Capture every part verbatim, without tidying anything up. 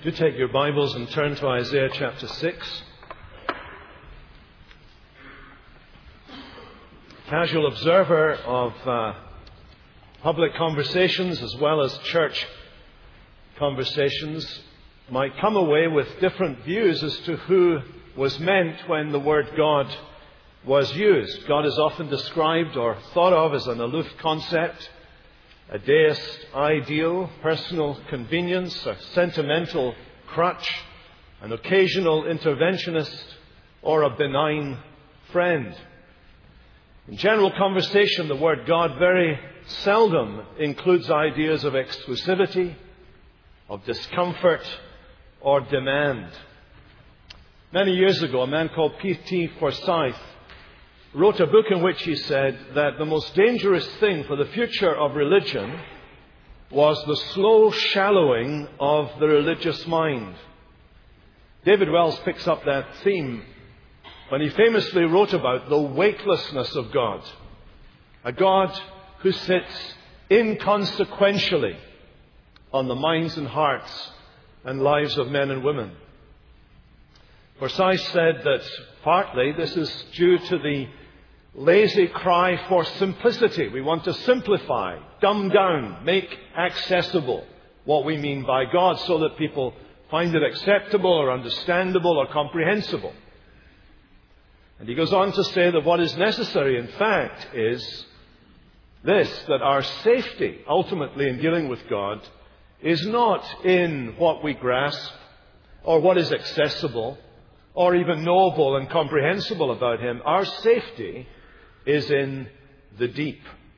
Do take your Bibles and turn to Isaiah chapter six. Casual observer of uh, public conversations as well as church conversations might come away with different views as to who was meant when the word God was used. God is often described or thought of as an aloof concept, a deist ideal, personal convenience, a sentimental crutch, an occasional interventionist, or a benign friend. In general conversation, the word God very seldom includes ideas of exclusivity, of discomfort, or demand. Many years ago, a man called P T Forsyth wrote a book in which he said that the most dangerous thing for the future of religion was the slow shallowing of the religious mind. David Wells picks up that theme when he famously wrote about the weightlessness of God, a God who sits inconsequentially on the minds and hearts and lives of men and women. Forsyth said that partly this is due to the lazy cry for simplicity. We want to simplify, dumb down, make accessible what we mean by God so that people find it acceptable or understandable or comprehensible. And he goes on to say that what is necessary, in fact, is this, that our safety, ultimately in dealing with God, is not in what we grasp or what is accessible or even knowable and comprehensible about Him. Our safety is in the deep.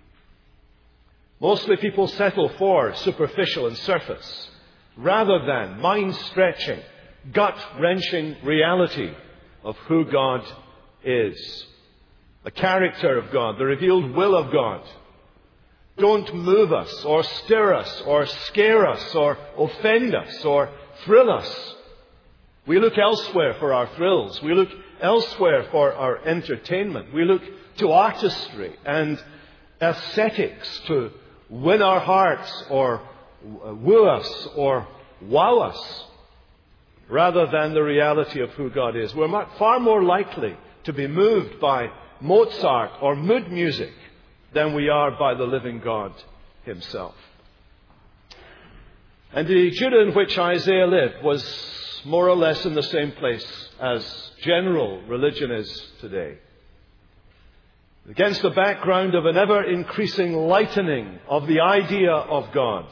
Mostly people settle for superficial and surface rather than mind-stretching, gut-wrenching reality of who God is. The character of God, the revealed will of God, don't move us or stir us or scare us or offend us or thrill us. We look elsewhere for our thrills. We look elsewhere for our entertainment. We look to artistry and aesthetics to win our hearts or woo us or wow us rather than the reality of who God is. We're far more likely to be moved by Mozart or mood music than we are by the living God Himself. And the Judah in which Isaiah lived was more or less in the same place as general religion is today. Against the background of an ever-increasing lightening of the idea of God,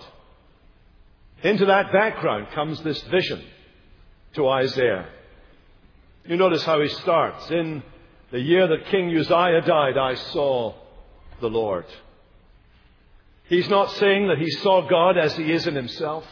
into that background comes this vision to Isaiah. You notice how he starts. In the year that King Uzziah died, I saw the Lord. He's not saying that he saw God as He is in Himself.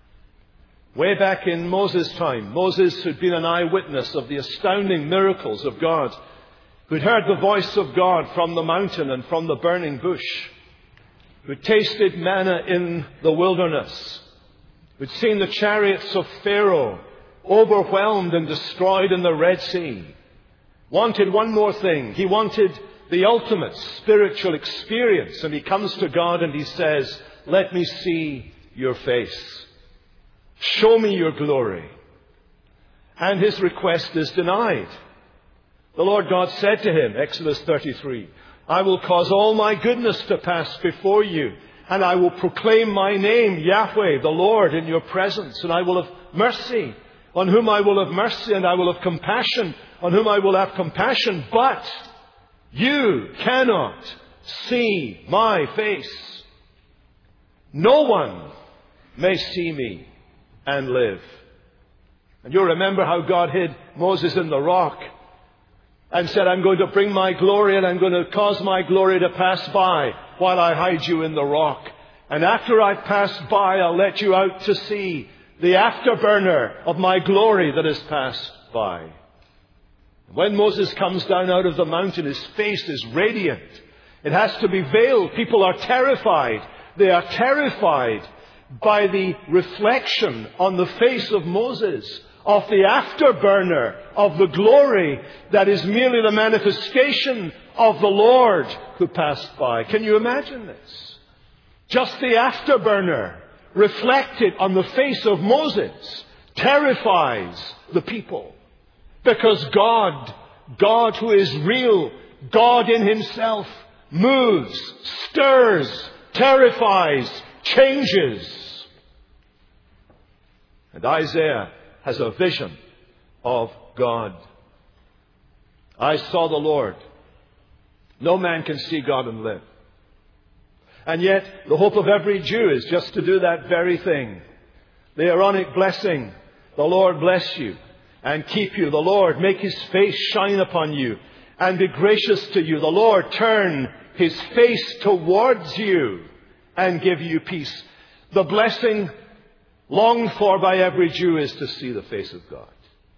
Way back in Moses' time, Moses, who'd been an eyewitness of the astounding miracles of God, who'd heard the voice of God from the mountain and from the burning bush, who'd tasted manna in the wilderness, who'd seen the chariots of Pharaoh overwhelmed and destroyed in the Red Sea, wanted one more thing. He wanted the ultimate spiritual experience. And he comes to God and he says, "Let me see your face. Show me your glory." And his request is denied. The Lord God said to him, Exodus thirty-three, "I will cause all my goodness to pass before you, and I will proclaim my name, Yahweh, the Lord, in your presence. And I will have mercy on whom I will have mercy, and I will have compassion on whom I will have compassion. But you cannot see my face. No one may see me and live." And you'll remember how God hid Moses in the rock and said, "I'm going to bring my glory and I'm going to cause my glory to pass by while I hide you in the rock. And after I've passed by, I'll let you out to see the afterburner of my glory that has passed by." When Moses comes down out of the mountain, his face is radiant. It has to be veiled. People are terrified. They are terrified by the reflection on the face of Moses of the afterburner of the glory that is merely the manifestation of the Lord who passed by. Can you imagine this? Just the afterburner reflected on the face of Moses terrifies the people. Because God, God who is real, God in himself, moves, stirs, terrifies, changes. And Isaiah has a vision of God. I saw the Lord. No man can see God and live. And yet, the hope of every Jew is just to do that very thing. The Aaronic blessing, the Lord bless you and keep you. The Lord make his face shine upon you and be gracious to you. The Lord turn his face towards you and give you peace. The blessing longed for by every Jew is to see the face of God.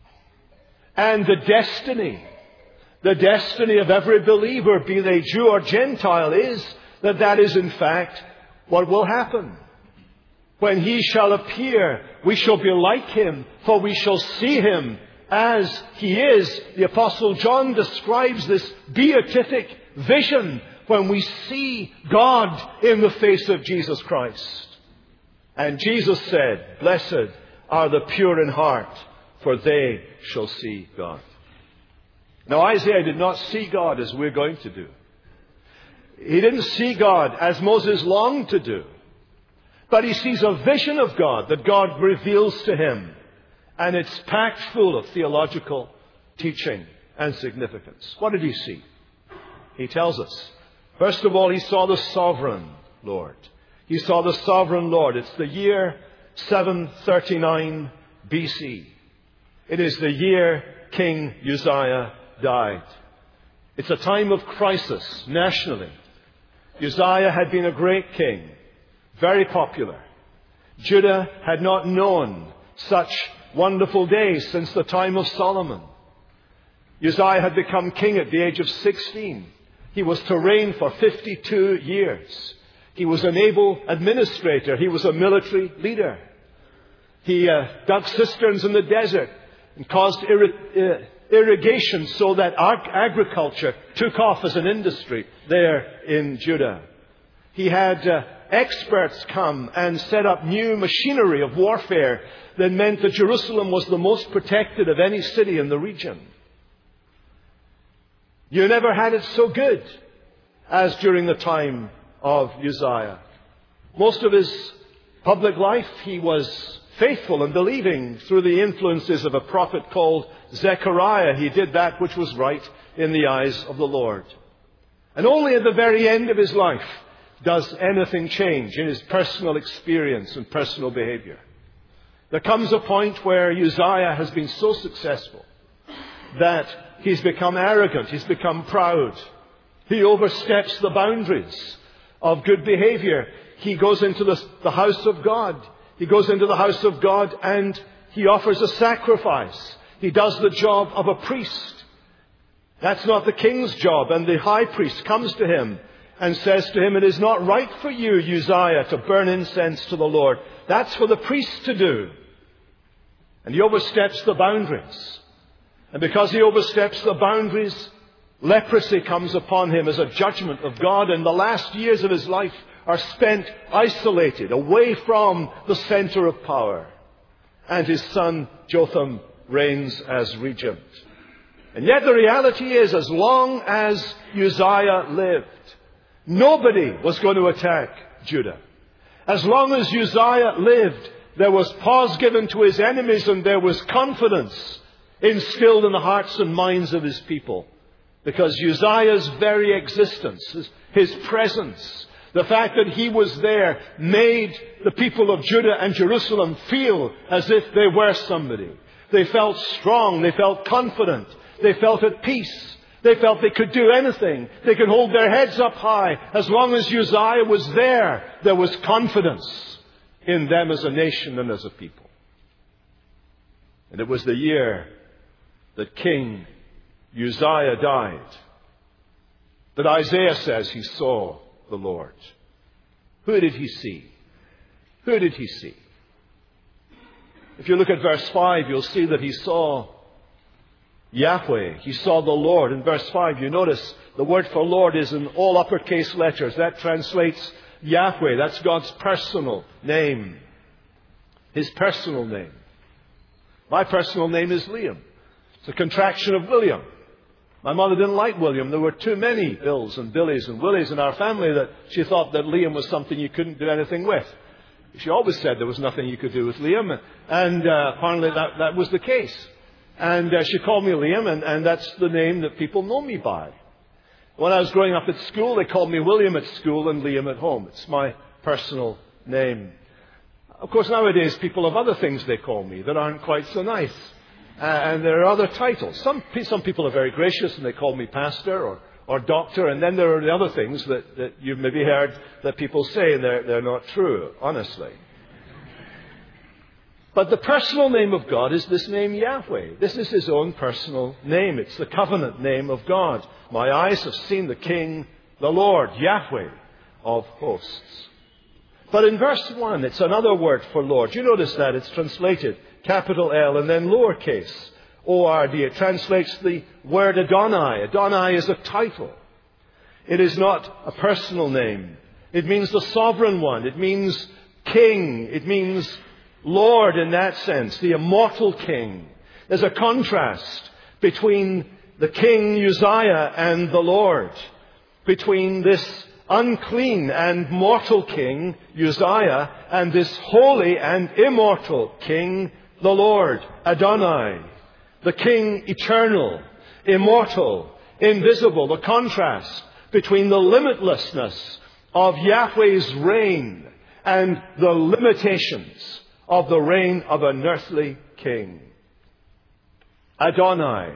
And the destiny, the destiny of every believer, be they Jew or Gentile, is that that is in fact what will happen. When he shall appear, we shall be like him, for we shall see him as he is. The Apostle John describes this beatific vision when we see God in the face of Jesus Christ. And Jesus said, "Blessed are the pure in heart, for they shall see God." Now Isaiah did not see God as we're going to do. He didn't see God as Moses longed to do. But he sees a vision of God that God reveals to him. And it's packed full of theological teaching and significance. What did he see? He tells us. First of all, he saw the sovereign Lord. He saw the sovereign Lord. It's the year seven thirty-nine B C. It is the year King Uzziah died. It's a time of crisis nationally. Uzziah had been a great king. Very popular. Judah had not known such wonderful days since the time of Solomon. Uzziah had become king at the age of sixteen. He was to reign for fifty-two years. He was an able administrator. He was a military leader. He uh, dug cisterns in the desert and caused irri- uh, irrigation so that ag- agriculture took off as an industry there in Judah. He had uh, experts come and set up new machinery of warfare that meant that Jerusalem was the most protected of any city in the region. You never had it so good as during the time of Uzziah. Most of his public life he was faithful and believing through the influences of a prophet called Zechariah. He did that which was right in the eyes of the Lord. And only at the very end of his life does anything change in his personal experience and personal behavior. There comes a point where Uzziah has been so successful that he's become arrogant, he's become proud. He oversteps the boundaries of good behavior. He goes into the, the house of God. He goes into the house of God and he offers a sacrifice. He does the job of a priest. That's not the king's job. And the high priest comes to him and says to him, "It is not right for you, Uzziah, to burn incense to the Lord. That's for the priest to do." And he oversteps the boundaries. And because he oversteps the boundaries, leprosy comes upon him as a judgment of God. And the last years of his life are spent isolated, away from the center of power. And his son Jotham reigns as regent. And yet the reality is, as long as Uzziah lived, nobody was going to attack Judah. As long as Uzziah lived, there was pause given to his enemies and there was confidence instilled in the hearts and minds of his people. Because Uzziah's very existence, his, his presence, the fact that he was there made the people of Judah and Jerusalem feel as if they were somebody. They felt strong. They felt confident. They felt at peace. They felt they could do anything. They could hold their heads up high. As long as Uzziah was there, there was confidence in them as a nation and as a people. And it was the year that King Uzziah died that Isaiah says he saw the Lord. Who did he see? Who did he see? If you look at verse five, you'll see that he saw Yahweh. He saw the Lord. In verse five, you notice the word for Lord is in all uppercase letters. That translates Yahweh. That's God's personal name. His personal name. My personal name is Liam. It's a contraction of William. My mother didn't like William. There were too many Bills and Billies and Willies in our family that she thought that Liam was something you couldn't do anything with. She always said there was nothing you could do with Liam, and uh, apparently that, that was the case. And uh, she called me Liam, and, and that's the name that people know me by. When I was growing up at school, they called me William at school and Liam at home. It's my personal name. Of course, nowadays people have other things they call me that aren't quite so nice. Uh, and there are other titles. Some, some people are very gracious and they call me pastor or, or doctor. And then there are the other things that, that you've maybe heard that people say and they're, they're not true, honestly. But the personal name of God is this name Yahweh. This is His own personal name. It's the covenant name of God. My eyes have seen the King, the Lord, Yahweh of hosts. But in verse one, it's another word for Lord. You notice that it's translated capital L and then lowercase O R D. It translates the word Adonai. Adonai is a title. It is not a personal name. It means the sovereign one. It means king. It means Lord in that sense, the immortal king. There's a contrast between the king Uzziah and the Lord, between this unclean and mortal king Uzziah and this holy and immortal king, the Lord, Adonai, the king eternal, immortal, invisible. The contrast between the limitlessness of Yahweh's reign and the limitations of the reign of an earthly king. Adonai.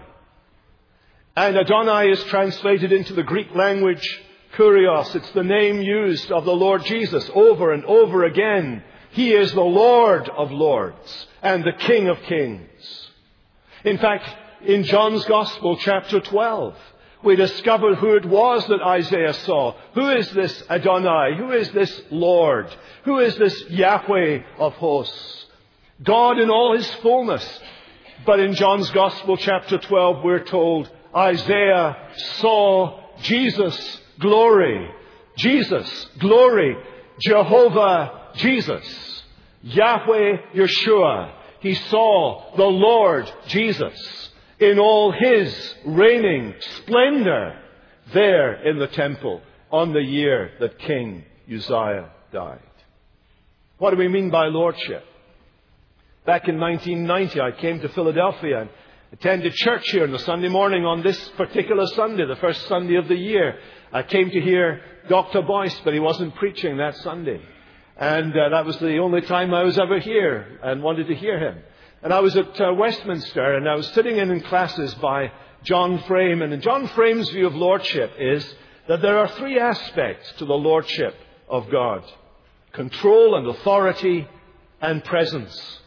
And Adonai is translated into the Greek language Kurios. It's the name used of the Lord Jesus over and over again. He is the Lord of lords and the King of kings. In fact, in John's Gospel, chapter twelve, we discover who it was that Isaiah saw. Who is this Adonai? Who is this Lord? Who is this Yahweh of hosts? God in all His fullness. But in John's Gospel, chapter twelve, we're told Isaiah saw Jesus, glory. Jesus, glory. Jehovah, Jesus. Yahweh, Yeshua. He saw the Lord Jesus in all His reigning splendor there in the temple on the year that King Uzziah died. What do we mean by lordship? Back in nineteen ninety, I came to Philadelphia and attended church here on the Sunday morning on this particular Sunday, the first Sunday of the year. I came to hear Doctor Boyce, but he wasn't preaching that Sunday. And uh, that was the only time I was ever here and wanted to hear him. And I was at uh, Westminster and I was sitting in, in classes by John Frame. And John Frame's view of lordship is that there are three aspects to the lordship of God: control and authority and presence.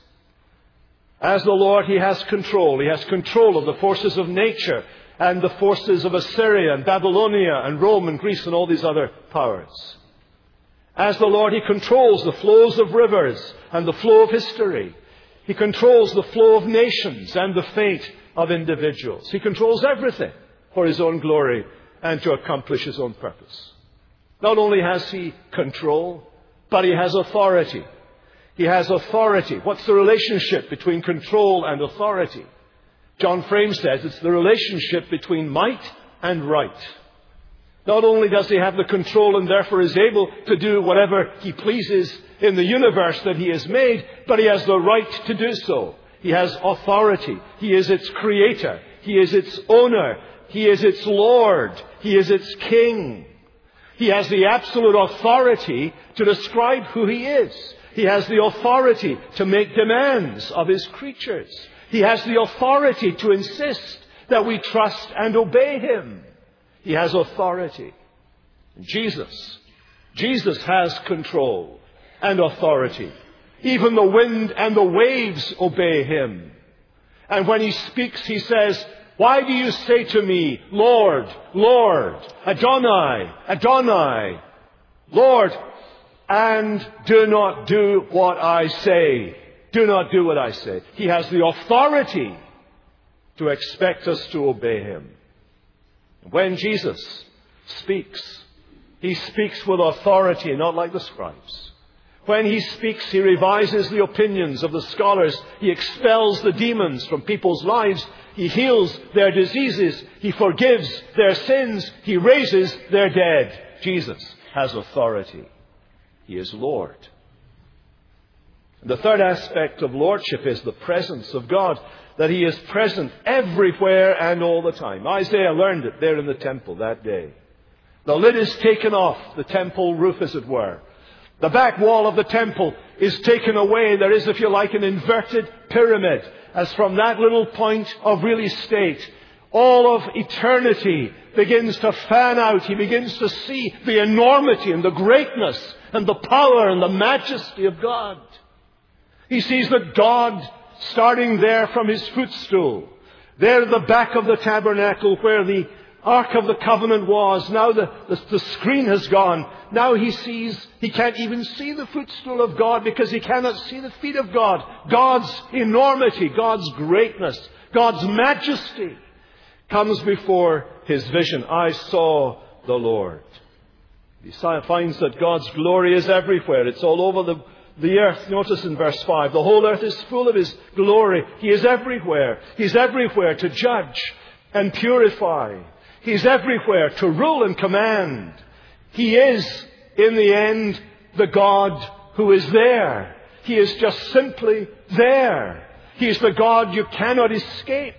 As the Lord, He has control. He has control of the forces of nature and the forces of Assyria and Babylonia and Rome and Greece and all these other powers. As the Lord, He controls the flows of rivers and the flow of history. He controls the flow of nations and the fate of individuals. He controls everything for His own glory and to accomplish His own purpose. Not only has He control, but He has authority. He has authority. What's the relationship between control and authority? John Frame says it's the relationship between might and right. Not only does He have the control and therefore is able to do whatever He pleases in the universe that He has made, but He has the right to do so. He has authority. He is its creator. He is its owner. He is its Lord. He is its king. He has the absolute authority to describe who He is. He has the authority to make demands of His creatures. He has the authority to insist that we trust and obey Him. He has authority. Jesus, Jesus has control and authority. Even the wind and the waves obey Him. And when He speaks, He says, "Why do you say to me, Lord, Lord, Adonai, Adonai, Lord, and do not do what I say." Do not do what I say. He has the authority to expect us to obey Him. When Jesus speaks, He speaks with authority, not like the scribes. When he speaks, he revises the opinions of the scholars. He expels the demons from people's lives. He heals their diseases. He forgives their sins. He raises their dead. Jesus has authority. He is Lord. The third aspect of lordship is the presence of God, that he is present everywhere and all the time. Isaiah learned it there in the temple that day. The lid is taken off the temple roof, as it were. The back wall of the temple is taken away. There is, if you like, an inverted pyramid. As from that little point of real estate, all of eternity begins to fan out. He begins to see the enormity and the greatness and the power and the majesty of God. He sees that God, starting there from his footstool, there at the back of the tabernacle where the Ark of the Covenant was, now the, the, the screen has gone. Now he sees, he can't even see the footstool of God because he cannot see the feet of God. God's enormity, God's greatness, God's majesty comes before his vision. I saw the Lord. He finds that God's glory is everywhere. It's all over the The earth. Notice in verse five, the whole earth is full of his glory. He is everywhere. He's everywhere to judge and purify. He's everywhere to rule and command. He is, in the end, the God who is there. He is just simply there. He is the God you cannot escape.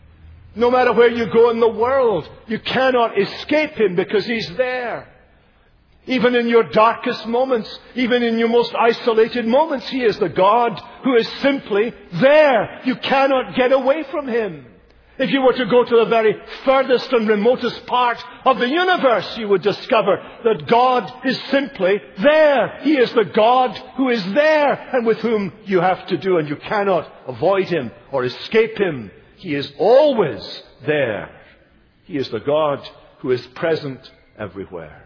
No matter where you go in the world, you cannot escape him because he's there. Even in your darkest moments, even in your most isolated moments, he is the God who is simply there. You cannot get away from him. If you were to go to the very furthest and remotest part of the universe, you would discover that God is simply there. He is the God who is there and with whom you have to do, and you cannot avoid him or escape him. He is always there. He is the God who is present everywhere.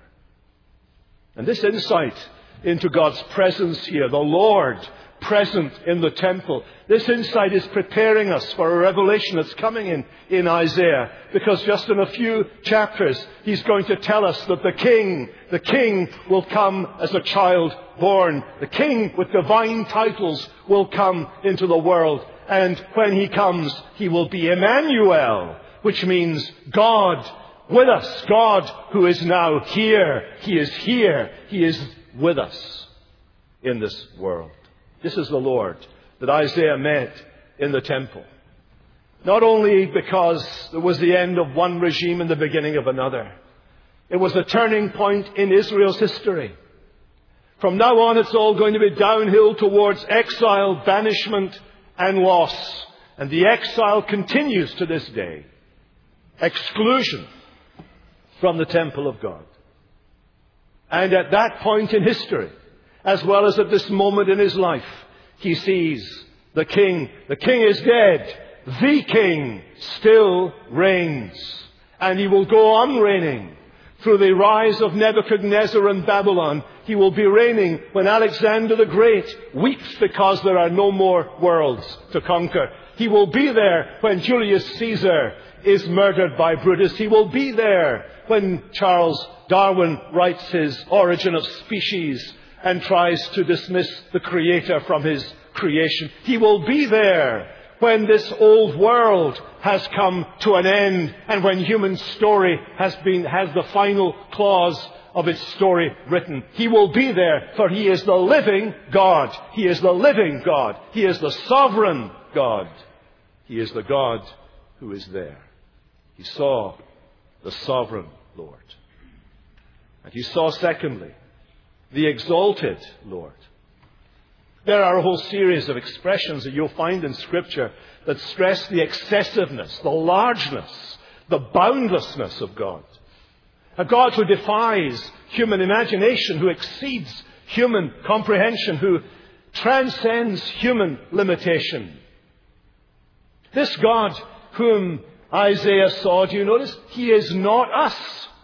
And this insight into God's presence here, the Lord present in the temple, this insight is preparing us for a revelation that's coming in, in Isaiah. Because just in a few chapters, he's going to tell us that the King, the King will come as a child born. The King with divine titles will come into the world. And when he comes, he will be Emmanuel, which means God with us. God who is now here. He is here. He is with us in this world. This is the Lord that Isaiah met in the temple. Not only because it was the end of one regime and the beginning of another. It was a turning point in Israel's history. From now on, it's all going to be downhill towards exile, banishment, and loss. And the exile continues to this day. Exclusion from the temple of God. And at that point in history, as well as at this moment in his life, he sees the King. The King is dead. The King still reigns. And he will go on reigning through the rise of Nebuchadnezzar and Babylon. He will be reigning when Alexander the Great weeps because there are no more worlds to conquer. He will be there when Julius Caesar is murdered by Brutus. He will be there when Charles Darwin writes his Origin of Species and tries to dismiss the Creator from his creation. He will be there when this old world has come to an end and when human story has been, has the final clause of its story written. He will be there, for he is the living God. He is the living God. He is the sovereign God. He is the God who is there. He saw the sovereign Lord. And he saw, secondly, the exalted Lord. There are a whole series of expressions that you'll find in Scripture that stress the excessiveness, the largeness, the boundlessness of God. A God who defies human imagination, who exceeds human comprehension, who transcends human limitation. This God whom Isaiah saw, do you notice? He is not us.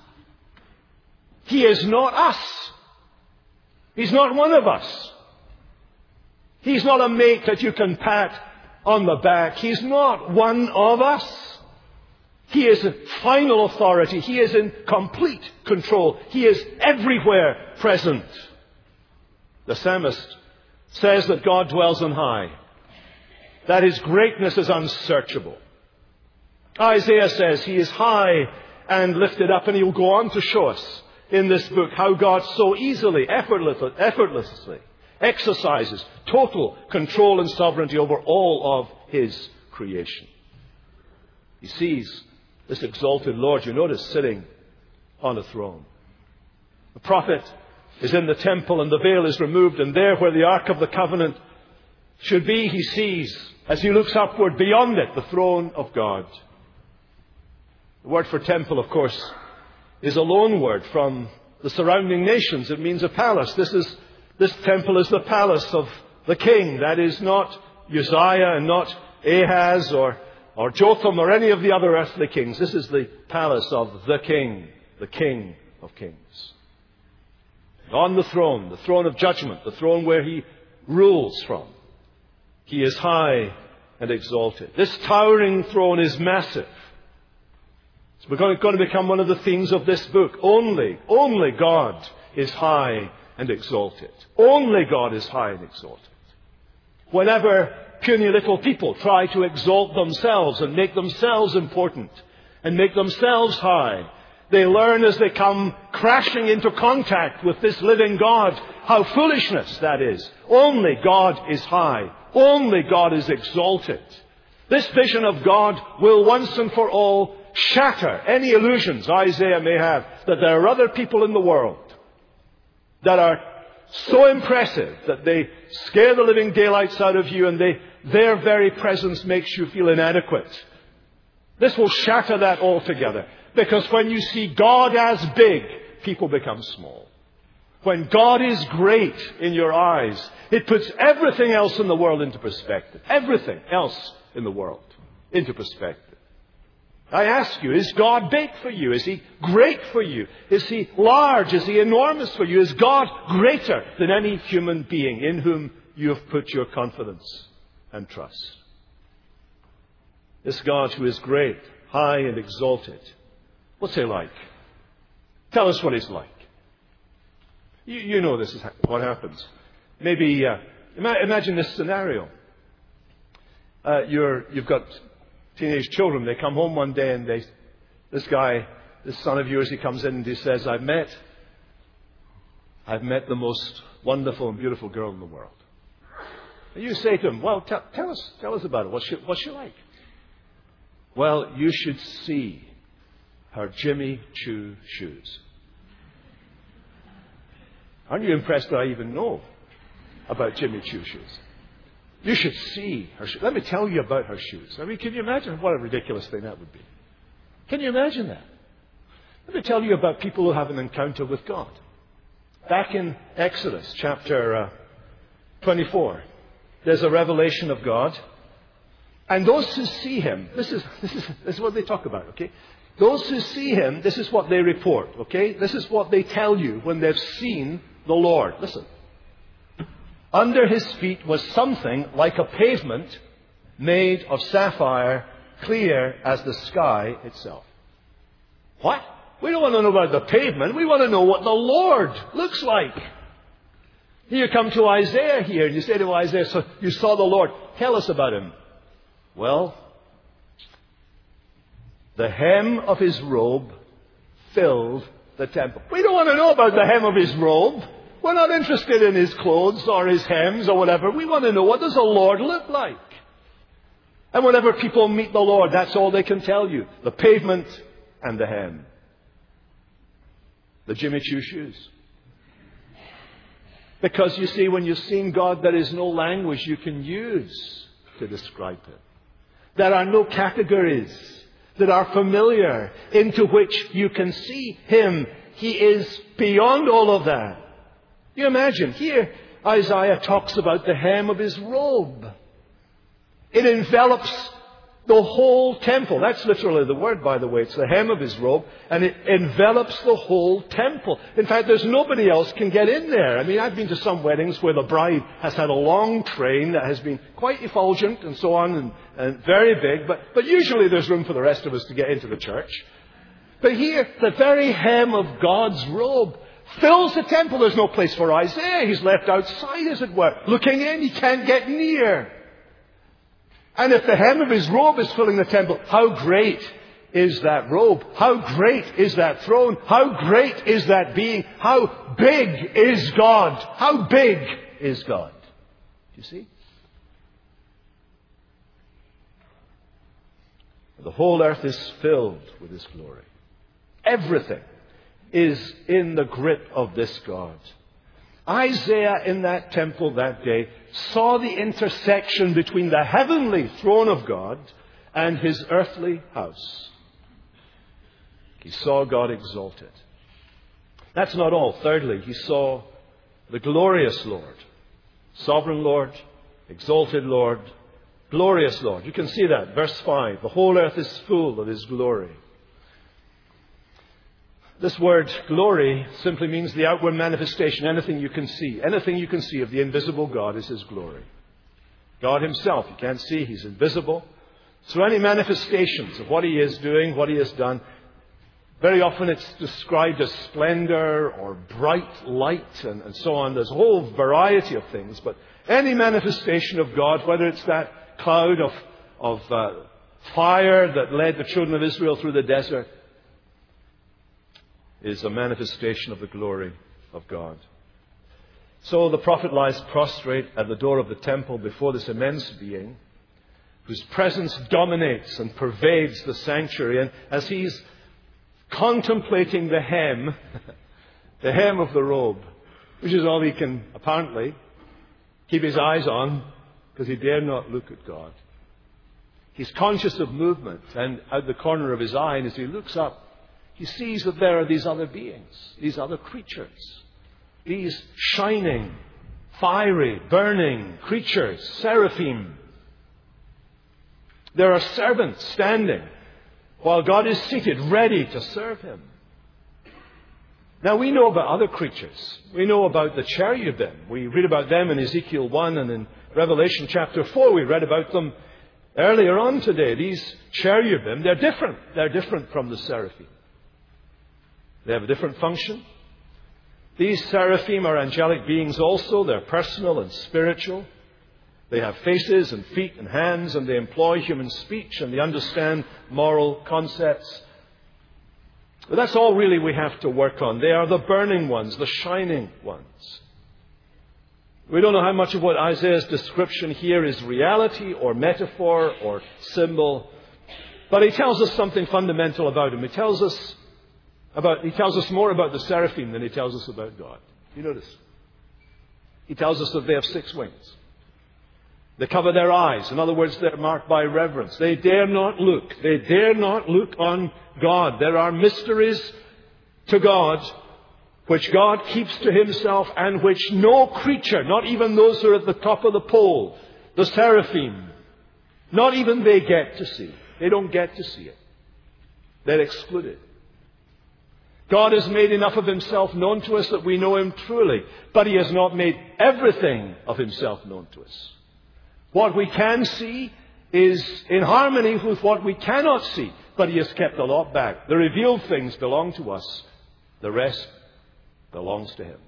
He is not us. He's not one of us. He's not a mate that you can pat on the back. He's not one of us. He is in final authority. He is in complete control. He is everywhere present. The psalmist says that God dwells on high, that His greatness is unsearchable. Isaiah says He is high and lifted up, and He will go on to show us in this book how God so easily, effortlessly, effortlessly exercises total control and sovereignty over all of His creation. He sees this exalted Lord, you notice, sitting on a throne. The prophet is in the temple and the veil is removed, and there where the Ark of the Covenant should be, he sees, as he looks upward beyond it, the throne of God. The word for temple, of course, is a loan word from the surrounding nations. It means a palace. This is this temple is the palace of the king. That is not Uzziah and not Ahaz or, or Jotham or any of the other earthly kings. This is the palace of the king, the King of Kings. On the throne, the throne of judgment, the throne where He rules from, He is high and exalted. This towering throne is massive. It's going to become one of the themes of this book. Only, only God is high and exalted. Only God is high and exalted. Whenever puny little people try to exalt themselves and make themselves important and make themselves high, they learn as they come crashing into contact with this living God how foolishness that is. Only God is high. Only God is exalted. This vision of God will once and for all shatter any illusions Isaiah may have that there are other people in the world that are so impressive that they scare the living daylights out of you, and they, their very presence makes you feel inadequate. This will shatter that altogether. Because when you see God as big, people become small. When God is great in your eyes, it puts everything else in the world into perspective. Everything else in the world into perspective. I ask you, is God big for you? Is He great for you? Is He large? Is He enormous for you? Is God greater than any human being in whom you have put your confidence and trust? This God who is great, high and exalted, what's He like? Tell us what He's like. You, you know this is what happens. Maybe uh, imagine this scenario. Uh, you're, you've got teenage children. They come home one day and they, this guy, this son of yours, he comes in and he says, I've met, I've met the most wonderful and beautiful girl in the world. And you say to him, well, t- tell us, tell us about it. What's she, what's she like? Well, you should see her Jimmy Choo shoes. Aren't you impressed that I even know about Jimmy Choo shoes? You should see her shoes. Let me tell you about her shoes. I mean, can you imagine what a ridiculous thing that would be? Can you imagine that? Let me tell you about people who have an encounter with God. Back in Exodus chapter uh, twenty-four, there's a revelation of God. And those who see Him, this is, this is, this is what they talk about, okay? Those who see Him, this is what they report, okay? This is what they tell you when they've seen the Lord. Listen. Under His feet was something like a pavement made of sapphire, clear as the sky itself. What? We don't want to know about the pavement. We want to know what the Lord looks like. You come to Isaiah here and you say to Isaiah, so you saw the Lord. Tell us about Him. Well, the hem of His robe filled the temple. We don't want to know about the hem of His robe. We're not interested in His clothes or His hems or whatever. We want to know, what does the Lord look like? And whenever people meet the Lord, that's all they can tell you. The pavement and the hem. The Jimmy Choo shoes. Because you see, when you've seen God, there is no language you can use to describe Him. There are no categories that are familiar into which you can see Him. He is beyond all of that. You imagine, here Isaiah talks about the hem of His robe. It envelops the whole temple. That's literally the word, by the way. It's the hem of His robe, and it envelops the whole temple. In fact, there's nobody else can get in there. I mean, I've been to some weddings where the bride has had a long train that has been quite effulgent and so on, and, and very big, but, but usually there's room for the rest of us to get into the church. But here, the very hem of God's robe fills the temple. There's no place for Isaiah. He's left outside, as it were. Looking in, he can't get near. And if the hem of his robe is filling the temple, how great is that robe? How great is that throne? How great is that being? How big is God? How big is God? Do you see? The whole earth is filled with His glory. Everything is in the grip of this God. Isaiah in that temple that day saw the intersection between the heavenly throne of God and His earthly house. He saw God exalted. That's not all. Thirdly, he saw the glorious Lord. Sovereign Lord, exalted Lord, glorious Lord. You can see that. Verse five. The whole earth is full of His glory. This word glory simply means the outward manifestation. Anything you can see. Anything you can see of the invisible God is His glory. God Himself, you can't see. He's invisible. So any manifestations of what He is doing, what He has done, very often it's described as splendor or bright light and, and so on. There's a whole variety of things. But any manifestation of God, whether it's that cloud of, of uh, fire that led the children of Israel through the desert, is a manifestation of the glory of God. So the prophet lies prostrate at the door of the temple before this immense being whose presence dominates and pervades the sanctuary. And as he's contemplating the hem, the hem of the robe, which is all he can apparently keep his eyes on because he dare not look at God. He's conscious of movement, and out the corner of his eye, and as he looks up, he sees that there are these other beings, these other creatures, these shining, fiery, burning creatures, seraphim. There are servants standing while God is seated, ready to serve Him. Now we know about other creatures. We know about the cherubim. We read about them in Ezekiel one, and in Revelation chapter four we read about them earlier on today. These cherubim, they're different. They're different from the seraphim. They have a different function. These seraphim are angelic beings also. They're personal and spiritual. They have faces and feet and hands, and they employ human speech, and they understand moral concepts. But that's all really we have to work on. They are the burning ones, the shining ones. We don't know how much of what Isaiah's description here is reality or metaphor or symbol, but he tells us something fundamental about him. He tells us about, he tells us more about the seraphim than he tells us about God. You notice? He tells us that they have six wings. They cover their eyes. In other words, they're marked by reverence. They dare not look. They dare not look on God. There are mysteries to God which God keeps to Himself and which no creature, not even those who are at the top of the pole, the seraphim, not even they get to see. They don't get to see it. They're excluded. God has made enough of Himself known to us that we know Him truly, but He has not made everything of Himself known to us. What we can see is in harmony with what we cannot see, but He has kept a lot back. The revealed things belong to us. The rest belongs to Him.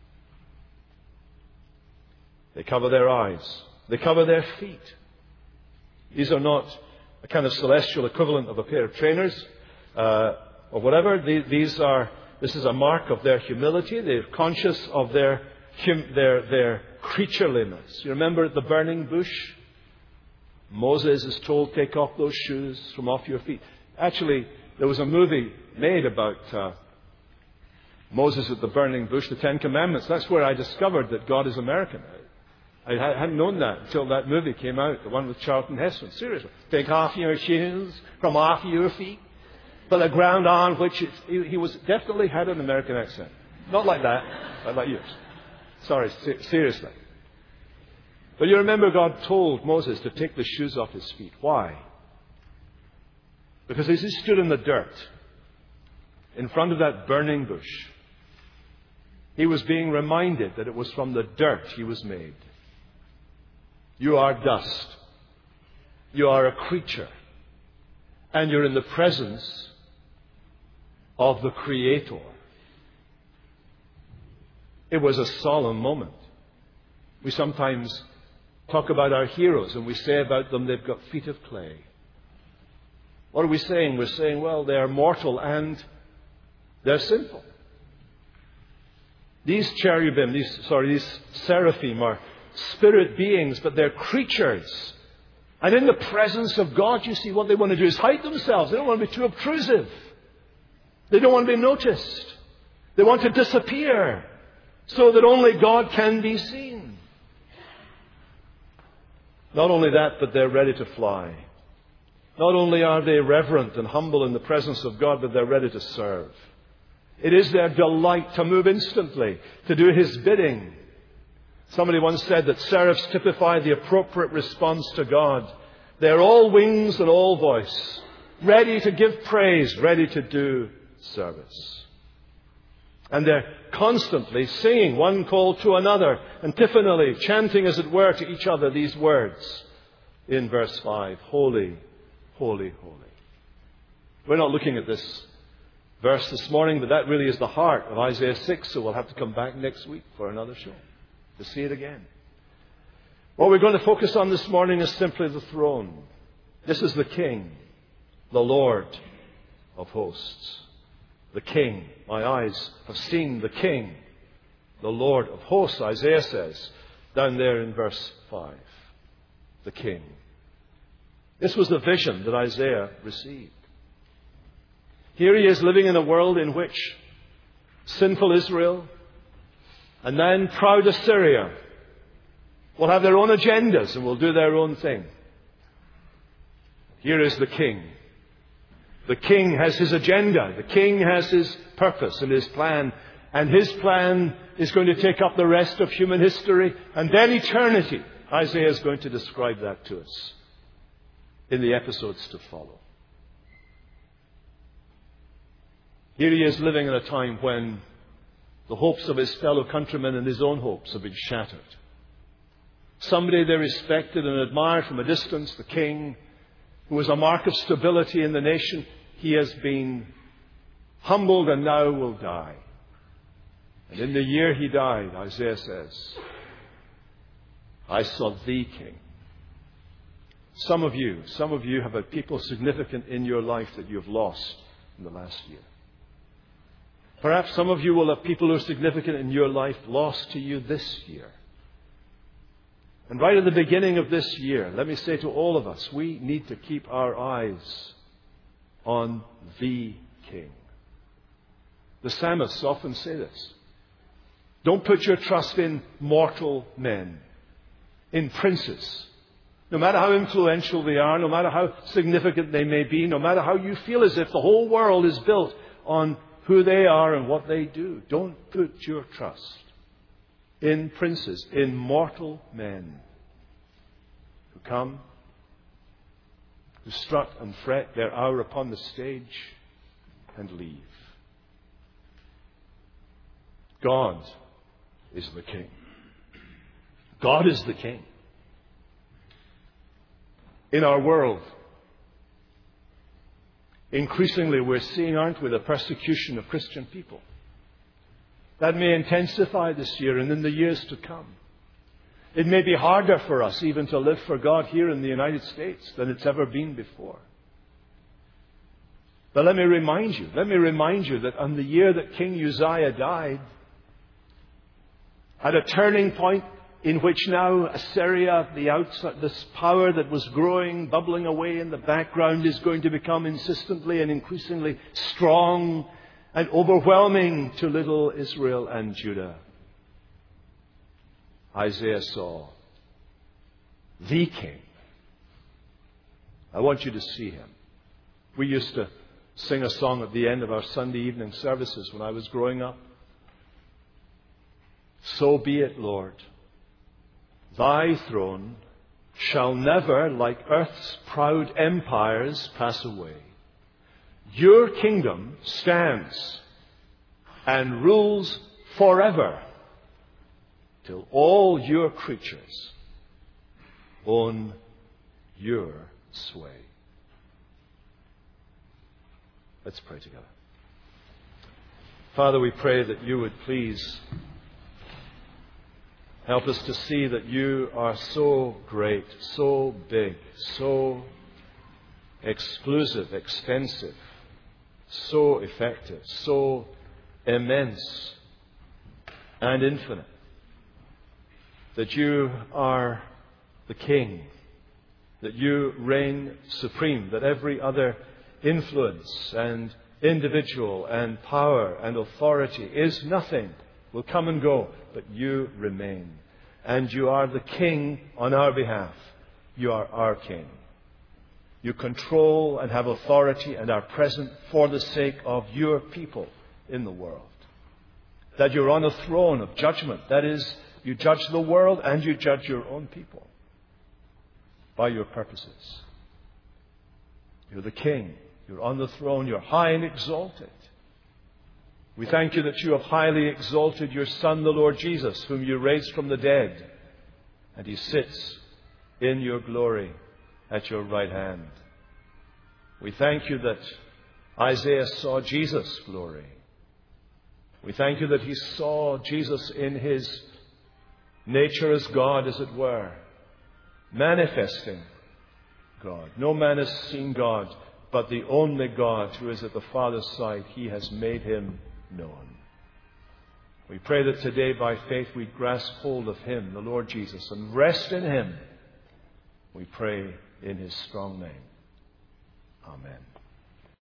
They cover their eyes. They cover their feet. These are not a kind of celestial equivalent of a pair of trainers uh, or whatever. These are. This is a mark of their humility. They're conscious of their hum, their their. creatureliness. You remember at the burning bush? Moses is told, take off those shoes from off your feet. Actually, there was a movie made about uh, Moses at the burning bush, the Ten Commandments. That's where I discovered that God is American. I hadn't known that until that movie came out, the one with Charlton Heston. Seriously. Take off your shoes from off your feet for the ground on which it's, he, he was definitely had an American accent. Not like that, but like yours. Sorry, seriously. But you remember God told Moses to take the shoes off his feet. Why? Because as he stood in the dirt in front of that burning bush, he was being reminded that it was from the dirt he was made. You are dust. You are a creature. And you're in the presence of the Creator. It was a solemn moment. We sometimes talk about our heroes and we say about them they've got feet of clay. What are we saying? We're saying, well, they are mortal and they're sinful. These cherubim, these, sorry, these seraphim are spirit beings, but they're creatures. And in the presence of God, you see, what they want to do is hide themselves. They don't want to be too obtrusive. They don't want to be noticed. They want to disappear so that only God can be seen. Not only that, but they're ready to fly. Not only are they reverent and humble in the presence of God, but they're ready to serve. It is their delight to move instantly, to do His bidding. Somebody once said that seraphs typify the appropriate response to God. They're all wings and all voice, ready to give praise, ready to do service. And they're constantly singing one call to another, antiphonally, chanting as it were to each other these words in verse five. Holy, holy, holy. We're not looking at this verse this morning, but that really is the heart of Isaiah six, so we'll have to come back next week for another show to see it again. What we're going to focus on this morning is simply the throne. This is the King, the Lord of hosts. The King. My eyes have seen the King, the Lord of hosts, Isaiah says, down there in verse five. The King. This was the vision that Isaiah received. Here he is living in a world in which sinful Israel and then proud Assyria will have their own agendas and will do their own thing. Here is the King. The King has his agenda. The King has his purpose and his plan. And his plan is going to take up the rest of human history and then eternity. Isaiah is going to describe that to us in the episodes to follow. Here he is living in a time when the hopes of his fellow countrymen and his own hopes have been shattered. Somebody they respected and admired from a distance, the King, who was a mark of stability in the nation, he has been humbled and now will die. And in the year he died, Isaiah says, I saw the King. Some of you, some of you have had people significant in your life that you've lost in the last year. Perhaps some of you will have people who are significant in your life lost to you this year. And right at the beginning of this year, let me say to all of us, we need to keep our eyes on the King. The psalmists often say this. Don't put your trust in mortal men, in princes. No matter how influential they are, no matter how significant they may be, no matter how you feel as if the whole world is built on who they are and what they do. Don't put your trust in princes, in mortal men who come, who strut and fret their hour upon the stage and leave. God is the King. God is the King. In our world, increasingly we're seeing, aren't we, the persecution of Christian people. That may intensify this year and in the years to come. It may be harder for us even to live for God here in the United States than it's ever been before. But let me remind you, let me remind you that on the year that King Uzziah died, at a turning point in which now Assyria, the outside, this power that was growing, bubbling away in the background, is going to become insistently and increasingly strong and overwhelming to little Israel and Judah. Isaiah saw the King. I want you to see him. We used to sing a song at the end of our Sunday evening services when I was growing up. So be it, Lord. Thy throne shall never, like earth's proud empires, pass away. Your kingdom stands and rules forever till all your creatures own your sway. Let's pray together. Father, we pray that you would please Help us to see that you are so great, so big, so exclusive, extensive, so effective, so immense and infinite, that you are the King, that you reign supreme, that every other influence and individual and power and authority is nothing, will come and go, but you remain. And you are the King on our behalf. You are our King. You control and have authority and are present for the sake of your people in the world. That you're on a throne of judgment. That is, you judge the world and you judge your own people by your purposes. You're the King. You're on the throne. You're high and exalted. We thank you that you have highly exalted your Son, the Lord Jesus, whom you raised from the dead. And he sits in your glory at your right hand. We thank you that Isaiah saw Jesus' glory. We thank you that he saw Jesus in his nature as God, as it were, manifesting God. No man has seen God, but the only God who is at the Father's side, he has made him known. We pray that today by faith we grasp hold of him, the Lord Jesus, and rest in him. We pray in his strong name. Amen.